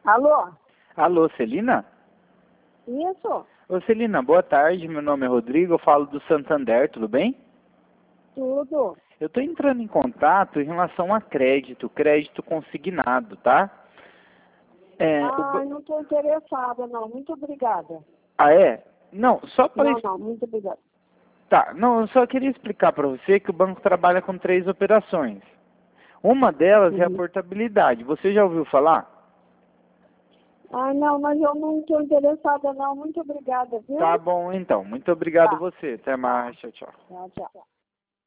Alô? Alô, Celina? Isso? Ô, Celina, boa tarde. Meu nome é Rodrigo, eu falo do Santander, tudo bem? Tudo. Eu estou entrando em contato em relação a crédito consignado, tá? Não estou interessada, não. Muito obrigada. Ah, é? Não, só para... Não, muito obrigada. Tá, não, eu só queria explicar para você que o banco trabalha com 3 operações. Uma delas é a portabilidade. Você já ouviu falar? Não, mas eu não estou interessada, não. Muito obrigada, viu? Tá bom, então. Muito obrigado Tá. você. Até mais. Tchau, tchau. Tchau, tchau.